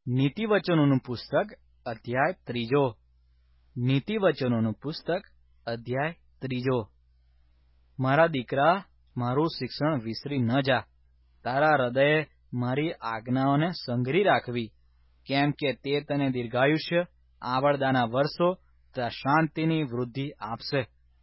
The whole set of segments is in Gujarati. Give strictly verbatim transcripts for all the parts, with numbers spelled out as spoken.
નીતિવચનોનું પુસ્તક અધ્યાય ત્રીજો નીતિવચનોનું પુસ્તક અધ્યાય ત્રીજો મારા દીકરા, મારું શિક્ષણ વિસરી ન જા. તારા હૃદયે મારી આજ્ઞાઓને સંગ્રહી રાખવી, કેમ કે તે તને દીર્ઘાયુષ્ય, આવરદાના વર્ષો તથા શાંતિની વૃદ્ધિ આપશે.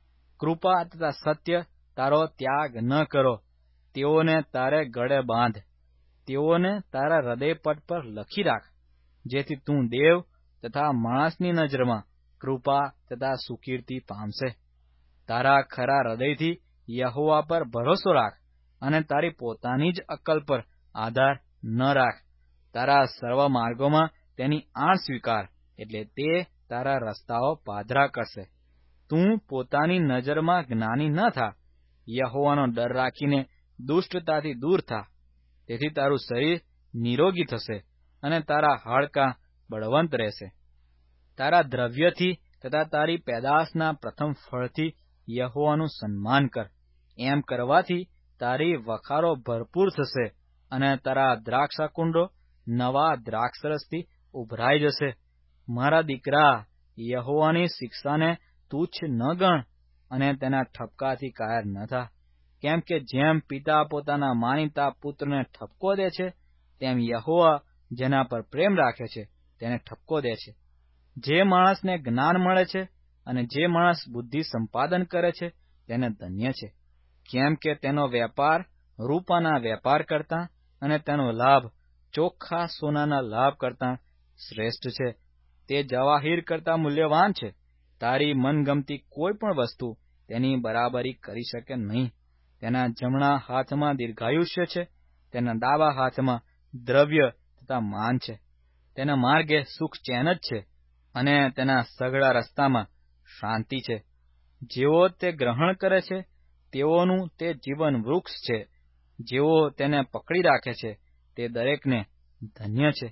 કૃપા તથા સત્ય તારો ત્યાગ ન કરો. તેઓને તારે ગળે બાંધ. તેઓને તારા હૃદયપટ પર લખી રાખ, જેથી તું દેવ તથા માણસની નજરમાં કૃપા તથા સુકીર્તિ પામશે. તારા ખરા હૃદયથી યહોવા પર ભરોસો રાખ, અને તારી પોતાની જ અક્કલ પર આધાર ન રાખ. તારા સર્વ માર્ગોમાં તેની આણ સ્વીકાર, એટલે તે તારા રસ્તાઓ પાધરા કરશે. તું પોતાની નજરમાં જ્ઞાની ન થા. યહોવાનો ડર રાખીને દુષ્ટતાથી દૂર થા. તેથી તારું શરીર નિરોગી થશે, અને તારા હાડકાં બળવંત રહેશે. તારા દ્રવ્યથી તથા તારી પેદાશના પ્રથમ ફળથી યહોવાનું સન્માન કર. એમ કરવાથી તારી વખારો ભરપૂર થશે, અને તારા દ્રાક્ષકુંડો નવા દ્રાક્ષરસથી ઉભરાઈ જશે. મારા દીકરા, યહોવાની શિક્ષાને તુચ્છ ન ગણ, અને તેના ઠપકાથી કાયર ન થા. કેમ કે જેમ પિતા પોતાના માનીતા પુત્રને ઠપકો દે છે, તેમ યહોવા જેના પર પ્રેમ રાખે છે તેને ઠપકો દે છે. જે માણસને જ્ઞાન મળે છે, અને જે માણસ બુદ્ધિ સંપાદન કરે છે, તેને ધન્ય છે. કેમ કે તેનો વેપાર રૂપાના વેપાર કરતાં, અને તેનો લાભ ચોખ્ખા સોનાના લાભ કરતાં શ્રેષ્ઠ છે. તે જવાહીર કરતાં મૂલ્યવાન છે. તારી મનગમતી કોઈ પણ વસ્તુ તેની બરાબરી કરી શકે નહીં. તેના જમણા હાથમાં દીર્ઘાયુષ્ય છે, તેના ડાબા હાથમાં દ્રવ્ય તથા માન છે. તેના માર્ગે સુખ ચેન જ છે, અને તેના સઘળા રસ્તામાં શાંતિ છે. જેઓ તે ગ્રહણ કરે છે, તેઓનું તે જીવન વૃક્ષ છે. જેઓ તેને પકડી રાખે છે, તે દરેકને ધન્ય છે.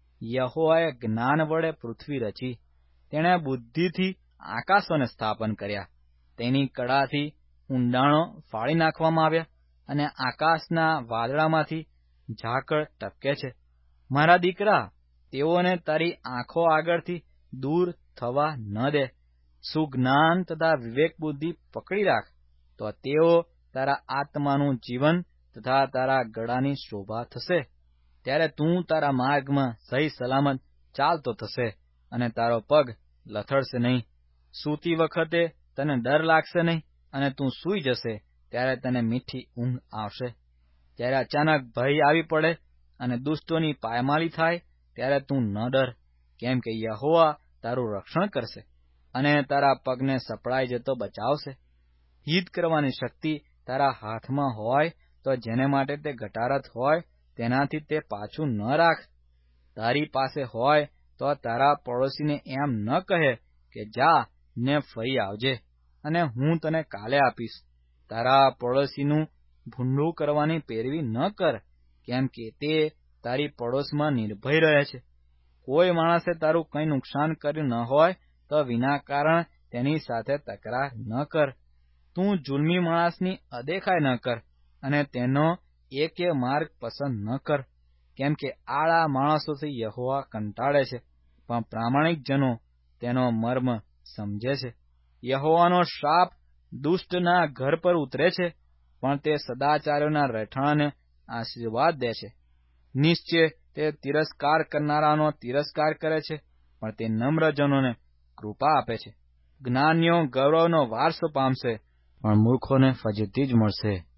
યહોવાએ જ્ઞાન વડે પૃથ્વી રચી. તેણે બુદ્ધિથી આકાશોને સ્થાપન કર્યા. તેની કડાથી ઊંડાણો ફાડી નાખવામાં આવ્યા, અને આકાશના વાદળામાંથી ઝાકળ ટપકે છે. મારા દીકરા, તેઓને તારી આંખો આગળથી દૂર થવા ન દે. સુજ્ઞાન તથા વિવેક બુદ્ધિ પકડી રાખ, તો તેઓ તારા આત્માનું જીવન તથા તારા ગળાની શોભા થશે. ત્યારે તું તારા માર્ગમાં સહી સલામત ચાલતો થશે, અને તારો પગ લથડશે નહીં. સૂતી વખતે તને ડર લાગશે નહીં, અને તું સૂઈ જશે ત્યારે તને મીઠી ઊંઘ આવશે. જ્યારે અચાનક ભય આવી પડે અને દુષ્ટોની પાયમાલી થાય, ત્યારે તું ન ડર, કેમ કે યહોવા તારું રક્ષણ કરશે, અને તારા પગને સપડાઈ જતો બચાવશે. હિત કરવાની શક્તિ તારા હાથમાં હોય તો જેને માટે તે ઘટારત હોય, તેનાથી તે પાછું ન રાખ. તારી પાસે હોય તો તારા પડોશીને એમ ન કહે કે જા ને ફરી આવજે, અને હું તને કાલે આપીશ. તારા પડોશીનું ભૂંડું કરવાની પેરવી ન કર, કેમ કે તે તારી પડોશમાં નિર્ભય રહે છે. કોઈ માણસે તારું કંઈ નુકસાન કર્યું ન હોય તો વિના કારણ તેની સાથે તકરાર ન કર. તું જુલ્મી માણસની અદેખાઈ ન કર, અને તેનો એકે માર્ગ પસંદ ન કર. કેમ કે આળા માણસોથી યહોવા કંટાળે છે, પણ પ્રામાણિક જનો તેનો મર્મ સમજે છે. યહોવાનો શાપ દુષ્ટના ઘર પર ઉતરે છે, પણ તે સદાચારીઓના રહેઠાણને આશીર્વાદ દે છે. નિશ્ચય તે તિરસ્કાર કરનારાનો તિરસ્કાર કરે છે, પણ તે નમ્રજનોને કૃપા આપે છે. જ્ઞાનીઓ ગૌરવનો વારસો પામશે, પણ મૂર્ખોને ફજીતી જ મળશે.